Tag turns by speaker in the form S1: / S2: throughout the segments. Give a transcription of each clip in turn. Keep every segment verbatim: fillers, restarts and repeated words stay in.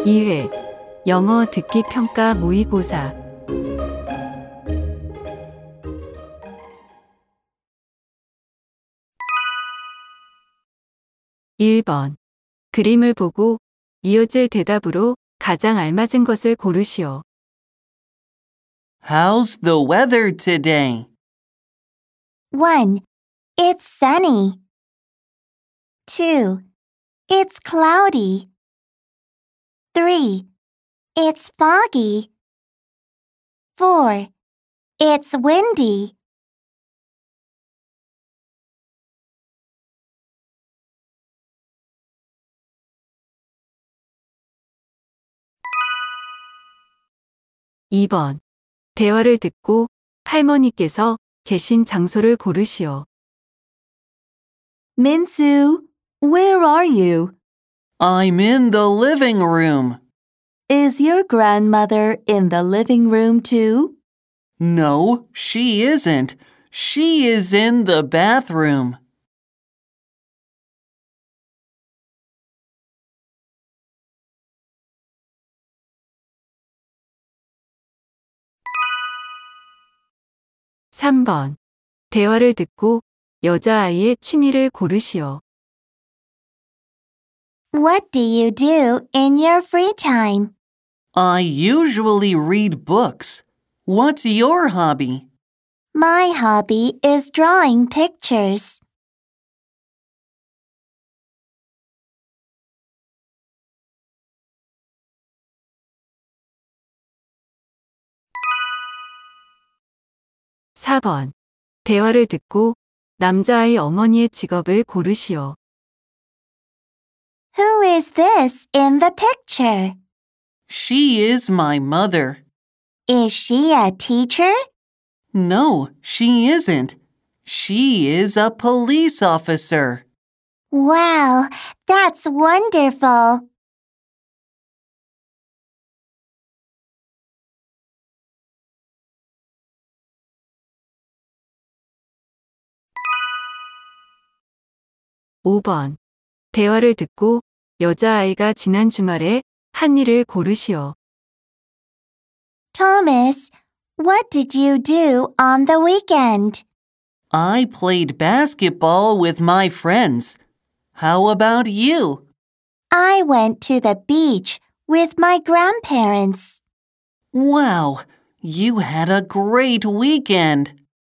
S1: 이 회 영어 듣기 평가 모의고사 일 번 그림을 보고 이어질 대답으로 가장 알맞은 것을 고르시오.
S2: How's the weather today?
S3: one. It's sunny. two. It's cloudy. three. It's foggy. four. It's windy.
S1: 이 번 대화를 듣고 할머니께서 계신 장소를 고르시오.
S3: Minsu, where are you?
S2: I'm in the living room.
S3: Is your grandmother in the living room too?
S2: No, she isn't. She is in the bathroom.
S1: 삼 번 대화를 듣고 여자아이의 취미를 고르시오.
S3: What do you do in your free time?
S2: I usually read books. What's your hobby?
S3: My hobby is drawing pictures.
S1: 사 번 대화를 듣고 남자아이 어머니의 직업을 고르시오.
S3: Who is this in the picture?
S2: She is my mother.
S3: Is she a teacher?
S2: No, she isn't. She is a police officer.
S3: Wow, that's wonderful.
S1: 오 번 대화를 듣고 여자아이가 지난 주말에 한 일을 고르시오.
S3: Thomas, what did you do on the weekend?
S2: I played basketball with my friends. How about you?
S3: I went to the beach with my grandparents.
S2: Wow, you had a great weekend.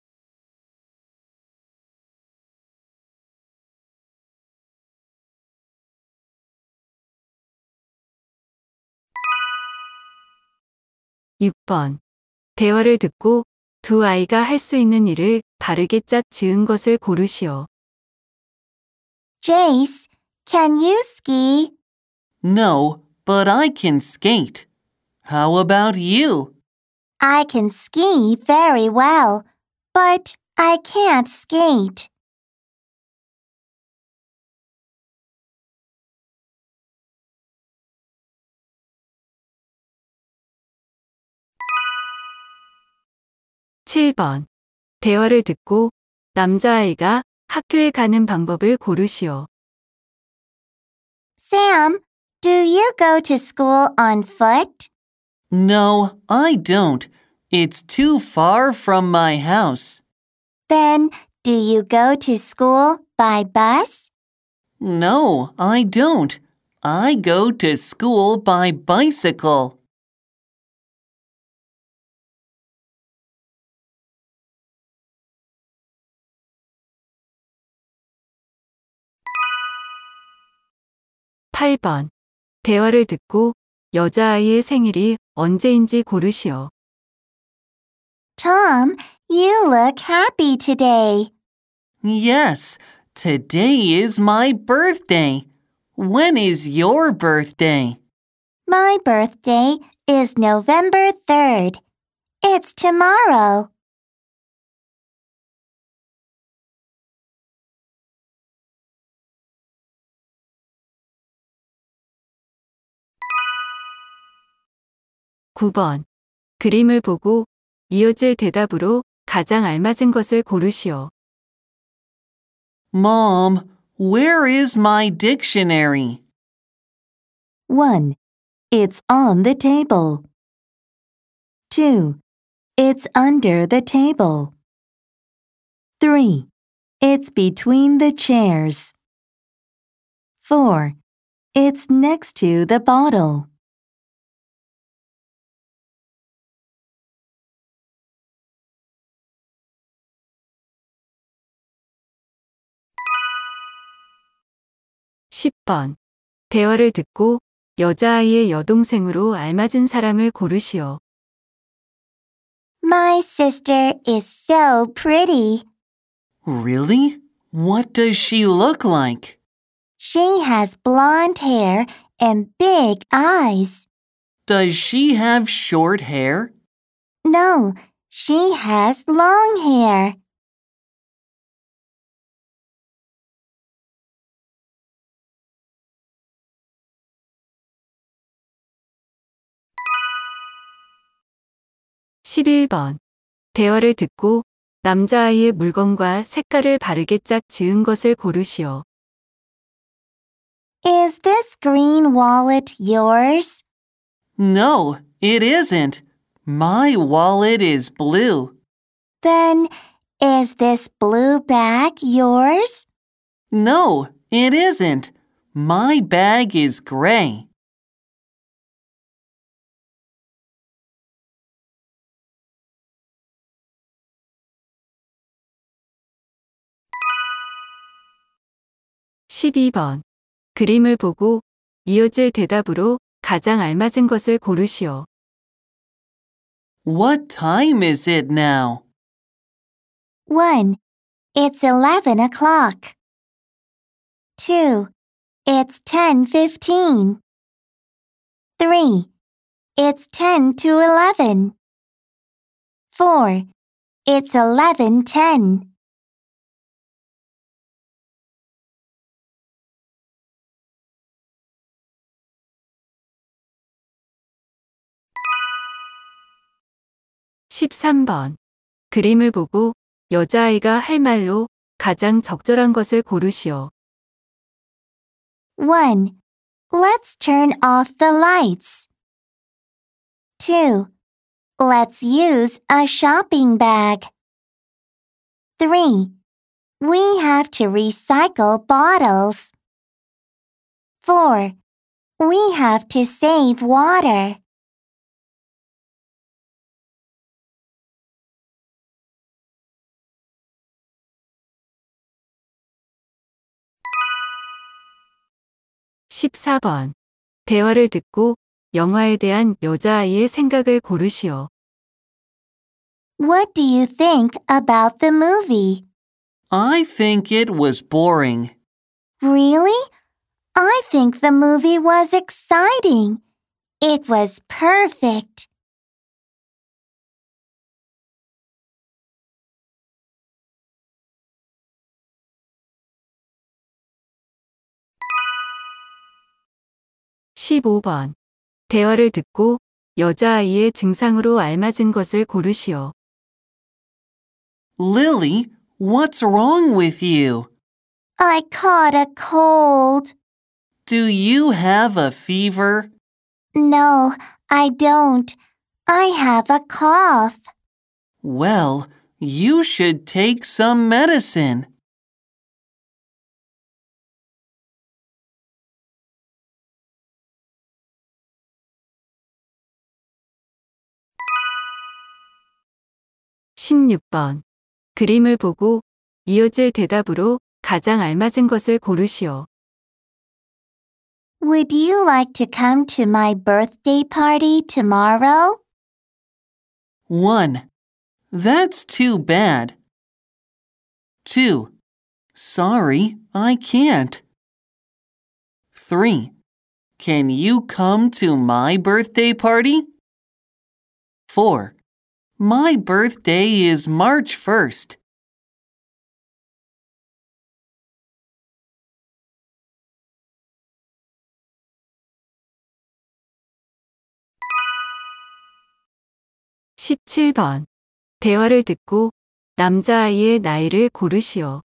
S1: 육 번 대화를 듣고 두 아이가 할 수 있는 일을 바르게 짝 지은 것을 고르시오.
S3: Jace, can you ski?
S2: No, but I can skate. How about you?
S3: I can ski very well, but I can't skate.
S1: 칠 번 대화를 듣고 남자아이가 학교에 가는 방법을 고르시오.
S3: Sam, do you go to school on foot?
S2: No, I don't. It's too far from my house.
S3: Then, do you go to school by bus?
S2: No, I don't. I go to school by bicycle.
S1: 팔 번 대화를 듣고 여자아이의 생일이 언제인지 고르시오.
S3: Tom, you look happy today.
S2: Yes, today is my birthday. When is your birthday?
S3: My birthday is November third. It's tomorrow.
S1: 구 번 그림을 보고 이어질 대답으로 가장 알맞은 것을 고르시오.
S2: Mom, where is my dictionary?
S3: one. It's on the table. two. It's under the table. three. It's between the chairs. four. It's next to the bottle.
S1: 십 번. 대화를 듣고 여자아이의 여동생으로 알맞은 사람을 고르시오.
S3: My sister is so pretty.
S2: Really? What does she look like?
S3: She has blonde hair and big eyes.
S2: Does she have short hair?
S3: No, she has long hair.
S1: 십일 번. 대화를 듣고 남자아이의 물건과 색깔을 바르게 짝 지은 것을 고르시오.
S3: Is this green wallet yours?
S2: No, it isn't. My wallet is blue.
S3: Then, is this blue bag yours?
S2: No, it isn't. My bag is gray.
S1: 십이 번. 그림을 보고 이어질 대답으로 가장 알맞은 것을 고르시오.
S2: What time is it now?
S3: one. It's eleven o'clock. two. It's ten fifteen. three. It's ten to eleven. four. It's eleven ten.
S1: 십삼 번. 그림을 보고 여자아이가 할 말로 가장 적절한 것을 고르시오.
S3: one. Let's turn off the lights. two. Let's use a shopping bag. three. We have to recycle bottles. four. We have to save water.
S1: 십사 번. 대화를 듣고 영화에 대한 여자아이의 생각을 고르시오.
S3: What do you think about the movie?
S2: I think it was boring.
S3: Really? I think the movie was exciting. It was perfect.
S1: 십오 번. 대화를 듣고 여자아이의 증상으로 알맞은 것을 고르시오.
S2: Lily, what's wrong with you?
S3: I caught a cold.
S2: Do you have a fever?
S3: No, I don't. I have a cough.
S2: Well, you should take some medicine.
S1: 십육 번. 그림을 보고 이어질 대답으로 가장 알맞은 것을 고르시오.
S3: Would you like to come to my birthday party tomorrow?
S2: one. That's too bad. two. Sorry, I can't. three. Can you come to my birthday party? four. My birthday is March first.
S1: 십칠 번. 대화를 듣고 남자아이의 나이를 고르시오.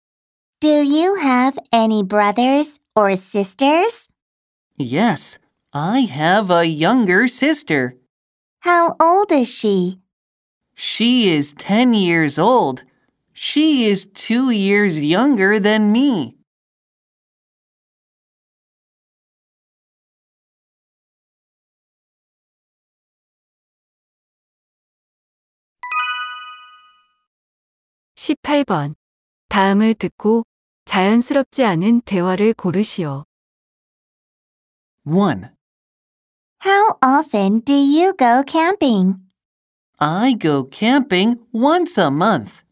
S3: Do you have any brothers or sisters?
S2: Yes, I have a younger sister.
S3: How old is she?
S2: She is ten years old. She is two years younger than me.
S1: 십팔 번. 다음을 듣고 자연스럽지 않은 대화를 고르시오.
S2: one.
S3: How often do you go camping?
S2: I go camping once a month.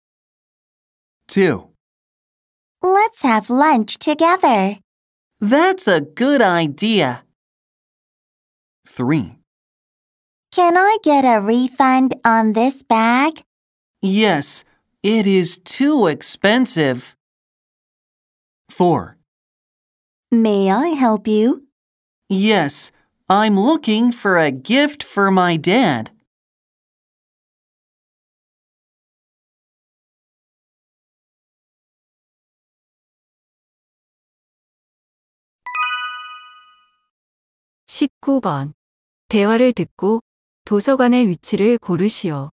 S2: two.
S3: Let's have lunch together.
S2: That's a good idea. three.
S3: Can I get a refund on this bag?
S2: Yes, it is too expensive. four.
S3: May I help you?
S2: Yes, I'm looking for a gift for my dad.
S1: 십구 번. 대화를 듣고 도서관의 위치를 고르시오.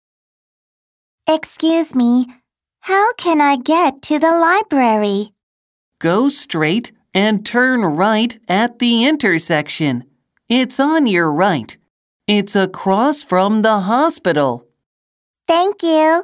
S3: Excuse me, how can I get to the library?
S2: Go straight and turn right at the intersection. It's on your right. It's across from the hospital.
S3: Thank you.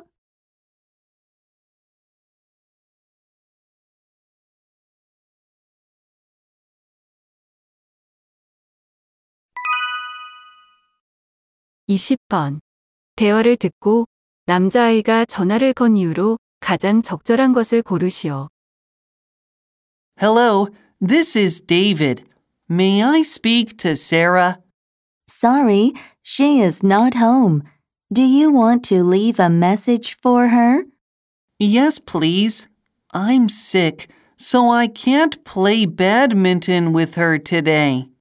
S1: 이십 번. 대화를 듣고 남자아이가 전화를 건 이후로 가장 적절한 것을 고르시오.
S2: Hello, this is David. May I speak to Sarah?
S3: Sorry, she is not home. Do you want to leave a message for her?
S2: Yes, please. I'm sick, so I can't play badminton with her today.